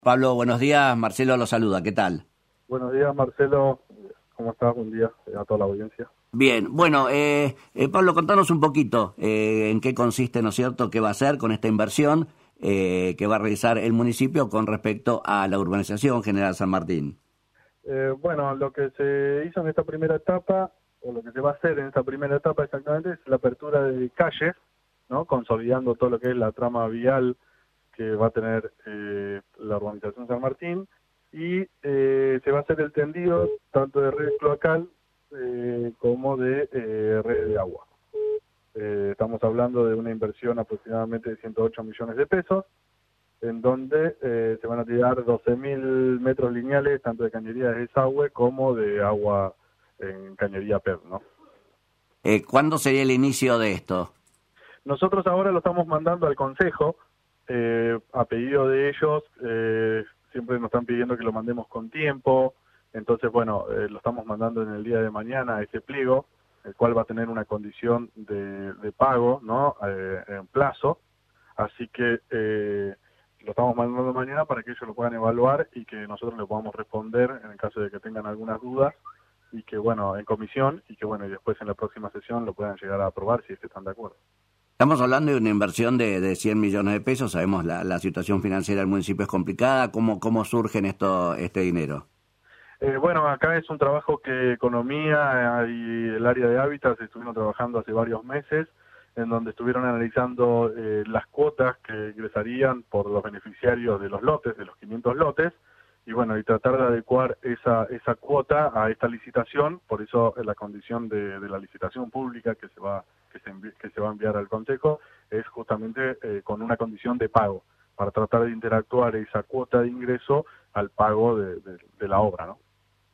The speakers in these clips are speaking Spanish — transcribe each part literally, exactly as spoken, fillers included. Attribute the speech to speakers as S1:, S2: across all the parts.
S1: Pablo, buenos días. Marcelo lo saluda. ¿Qué tal?
S2: Buenos días, Marcelo. ¿Cómo estás? Buen día a toda la audiencia.
S1: Bien. Bueno, eh, eh, Pablo, contanos un poquito eh, en qué consiste, ¿no es cierto?, qué va a hacer con esta inversión eh, que va a realizar el municipio con respecto a la urbanización General San Martín.
S2: Eh, bueno, lo que se hizo en esta primera etapa, o lo que se va a hacer en esta primera etapa exactamente, es la apertura de calles, ¿no? Consolidando todo lo que es la trama vial que va a tener eh, la urbanización San Martín, y eh, se va a hacer el tendido tanto de red cloacal eh, como de eh, red de agua. Eh, estamos hablando de una inversión aproximadamente de ciento ocho millones de pesos, en donde eh, se van a tirar doce mil metros lineales, tanto de cañería de desagüe como de agua en cañería P E R, ¿no?
S1: Eh, ¿Cuándo sería el inicio de esto?
S2: Nosotros ahora lo estamos mandando al Consejo, eh, a pedido de ellos, eh, siempre nos están pidiendo que lo mandemos con tiempo, entonces, bueno, eh, lo estamos mandando en el día de mañana a ese pliego, el cual va a tener una condición de, de pago, ¿no?, eh, en plazo, así que eh, lo estamos mandando mañana para que ellos lo puedan evaluar y que nosotros le podamos responder en el caso de que tengan algunas dudas, y que, bueno, en comisión, y que, bueno, y después en la próxima sesión lo puedan llegar a aprobar si es que están de acuerdo.
S1: Estamos hablando de una inversión de, de cien millones de pesos. Sabemos la, la situación financiera del municipio es complicada. ¿Cómo, cómo surgen esto, este dinero?
S2: Eh, bueno, acá es un trabajo que Economía y el área de Hábitat estuvieron trabajando hace varios meses, en donde estuvieron analizando eh, las cuotas que ingresarían por los beneficiarios de los lotes, de los quinientos lotes, y bueno, y tratar de adecuar esa esa cuota a esta licitación. Por eso la condición de, de la licitación pública que se va que se, envi que se va a enviar al Consejo es justamente eh, con una condición de pago, para tratar de interactuar esa cuota de ingreso al pago de, de, de la obra, ¿no?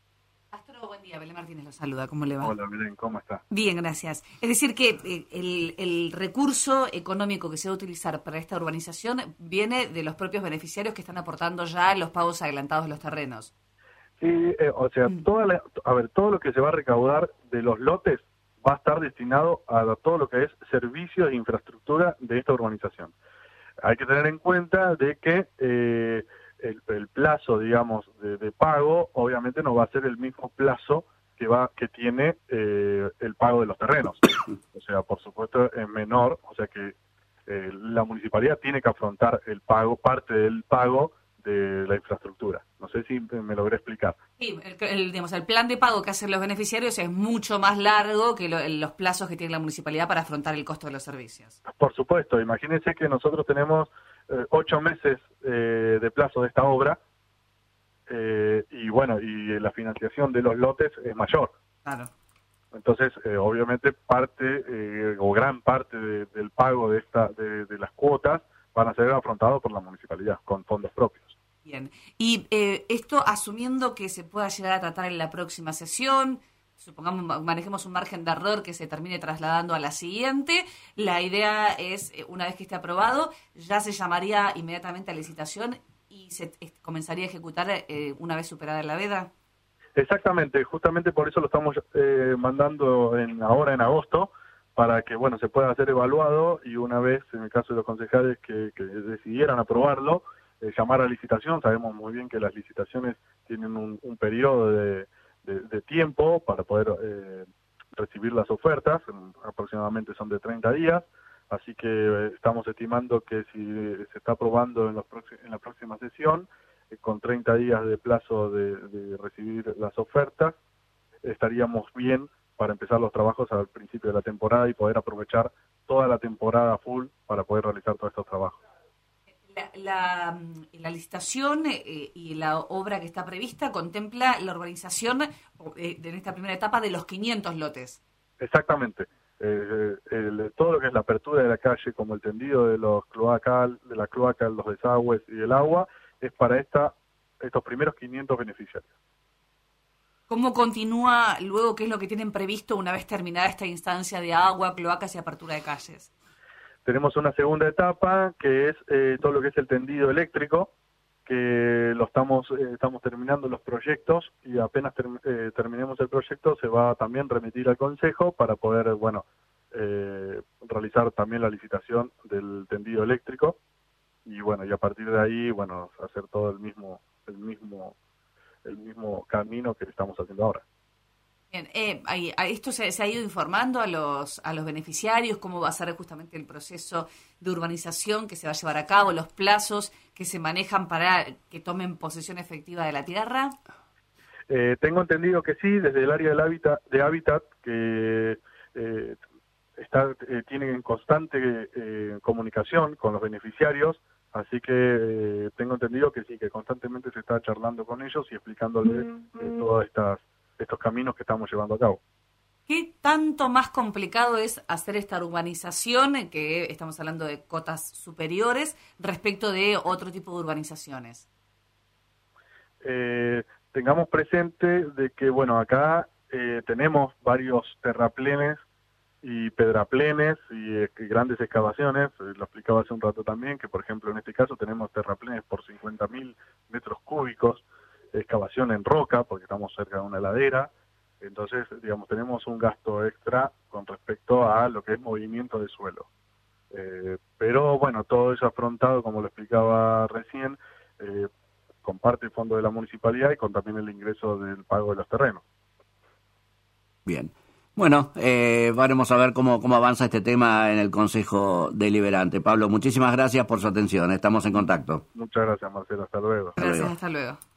S3: Astro, buen día. Belén Martínez lo saluda. ¿Cómo le va?
S2: Hola, Belén, ¿cómo está?
S3: Bien, gracias. Es decir que eh, el, el recurso económico que se va a utilizar para esta urbanización viene de los propios beneficiarios que están aportando ya los pagos adelantados de los terrenos.
S2: Sí, eh, o sea,
S3: Mm.
S2: toda la, a ver, todo lo que se va a recaudar de los lotes va a estar destinado a todo lo que es servicios e infraestructura de esta urbanización. Hay que tener en cuenta de que eh, el, el plazo, digamos, de, de pago, obviamente no va a ser el mismo plazo que va que tiene eh, el pago de los terrenos. O sea, por supuesto es menor, o sea que eh, la municipalidad tiene que afrontar el pago, parte del pago de la infraestructura. No sé si me logré explicar.
S3: Sí, el, el, digamos, el plan de pago que hacen los beneficiarios es mucho más largo que lo, los plazos que tiene la municipalidad para afrontar el costo de los servicios.
S2: Por supuesto, imagínense que nosotros tenemos eh, ocho meses eh, de plazo de esta obra, eh, y bueno, y la financiación de los lotes es mayor.
S3: Claro.
S2: Entonces, eh, obviamente, parte eh, o gran parte de, del pago de, esta, de, de las cuotas van a ser afrontados por la municipalidad con fondos propios.
S3: Bien. Y eh, esto asumiendo que se pueda llegar a tratar en la próxima sesión, supongamos, manejemos un margen de error que se termine trasladando a la siguiente, la idea es, una vez que esté aprobado, ya se llamaría inmediatamente a licitación y se eh, comenzaría a ejecutar eh, una vez superada la veda.
S2: Exactamente, justamente por eso lo estamos eh, mandando en, ahora en agosto, para que, bueno, se pueda hacer evaluado, y una vez, en el caso de los concejales que, que decidieran aprobarlo, eh, llamar a licitación. Sabemos muy bien que las licitaciones tienen un, un periodo de, de, de tiempo para poder eh, recibir las ofertas, aproximadamente son de treinta días, así que eh, estamos estimando que si se está aprobando en, los en la próxima sesión, eh, con treinta días de plazo de, de recibir las ofertas, estaríamos bien para empezar los trabajos al principio de la temporada y poder aprovechar toda la temporada full para poder realizar todos estos trabajos.
S3: La, la, la licitación eh, y la obra que está prevista contempla la urbanización eh, en esta primera etapa de los quinientos lotes.
S2: Exactamente. Eh, el, todo lo que es la apertura de la calle, como el tendido de los cloacal, de la cloaca, los desagües y el agua, es para esta estos primeros quinientos beneficiarios.
S3: ¿Cómo continúa luego? ¿Qué es lo que tienen previsto una vez terminada esta instancia de agua, cloacas y apertura de calles?
S2: Tenemos una segunda etapa que es eh, todo lo que es el tendido eléctrico, que lo estamos eh, estamos terminando los proyectos, y apenas ter, eh, terminemos el proyecto se va a también remitir al Consejo para poder, bueno, eh, realizar también la licitación del tendido eléctrico. y bueno, y a partir de ahí, bueno, hacer todo el mismo, el mismo, el mismo camino que estamos haciendo ahora.
S3: Bien, eh, ahí, a ¿esto se, se ha ido informando a los a los beneficiarios cómo va a ser justamente el proceso de urbanización que se va a llevar a cabo, los plazos que se manejan para que tomen posesión efectiva de la tierra?
S2: Eh, tengo entendido que sí, desde el área del hábitat, de hábitat, que eh, está eh, tienen en constante eh, comunicación con los beneficiarios, así que eh, tengo entendido que sí, que constantemente se está charlando con ellos y explicándoles eh, todas estas estos caminos que estamos llevando a cabo.
S3: ¿Qué tanto más complicado es hacer esta urbanización, que estamos hablando de cotas superiores, respecto de otro tipo de urbanizaciones?
S2: Eh, tengamos presente de que, bueno, acá eh, tenemos varios terraplenes y pedraplenes y eh, grandes excavaciones, eh, lo explicaba hace un rato también, que por ejemplo en este caso tenemos terraplenes por cincuenta mil metros cúbicos, excavación en roca, porque estamos cerca de una ladera, entonces, digamos, tenemos un gasto extra con respecto a lo que es movimiento de suelo. Eh, pero, bueno, todo eso afrontado, como lo explicaba recién, eh, con parte del fondo de la municipalidad y con también el ingreso del pago de los terrenos.
S1: Bien. Bueno, eh, veremos a ver cómo, cómo avanza este tema en el Consejo Deliberante. Pablo, muchísimas gracias por su atención. Estamos en contacto.
S2: Muchas gracias, Marcelo. Hasta luego.
S3: Gracias, hasta luego.